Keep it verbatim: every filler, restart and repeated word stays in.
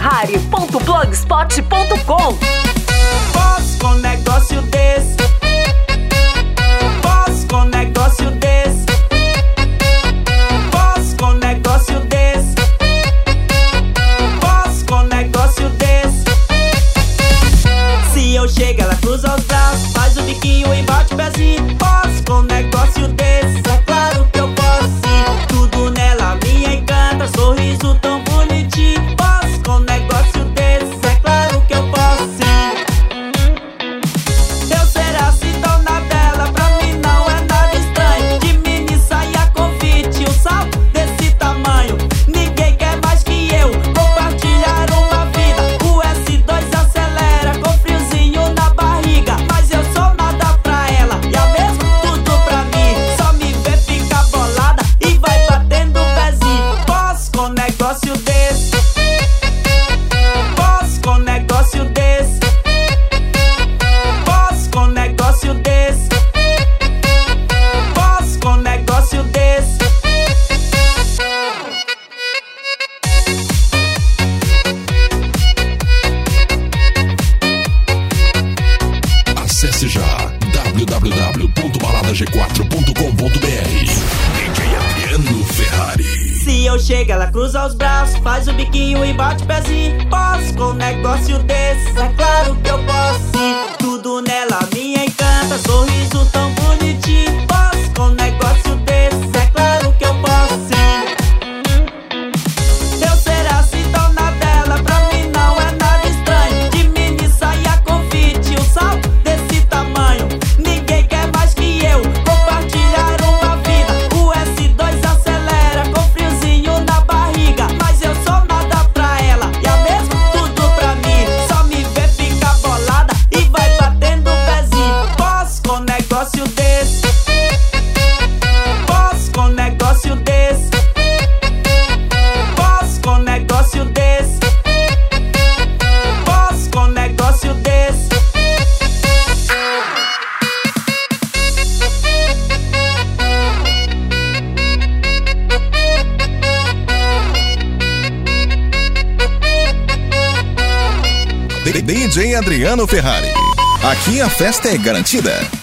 ferrari ponto blogspot ponto com. Posso com negócio desse, posso com negócio desse, posso com negócio desse, posso com negócio desse. Se eu chego, ela cruza os braços, faz o biquinho e bate o pezinho. Posso com negócio desse, é claro que eu posso sim. Tudo nela me encanta, sorriso tão bonitinho. Posso com negócio desse, é claro que eu posso sim. Eu ser assim dona dela, pra mim não é nada estranho. De mini saia convite, um salto desse tamanho. Ninguém quer mais que eu compartilhar uma vida. O S dois acelera com friozinho na barriga, mas eu sou nada pra ela e a mesmo tudo pra mim. Só me vê ficar bolada e vai batendo o pezinho. Posso com negócio desse, posso com negócio desse, posso com negócio desse, posso com negócio desse. Acesse já w w w ponto balada g quatro ponto com ponto b r. D J Adriano Ferrari. Se eu chego, ela cruza os braços, faz o biquinho e bate o pezinho. Posso com negócio desse, é claro que eu posso sim. Tudo nela me encanta, sorriso tão bonitinho. Posso com negócio desse, é claro que eu posso sim. Eu ser assim dona dela, pra mim não é nada estranho. De mini saia convite, um salto desse tamanho. Ninguém quer mais que eu compartilhar uma vida. O S dois acelera com friozinho na barriga, mas eu sou nada pra ela e a mesmo tudo pra mim. Só me vê ficar bolada e vai batendo o pezinho. Posso com negócio desse, posso com negócio desse, posso com negócio desse, posso com negócio desse. D J Adriano Ferrari. Aqui a festa é garantida.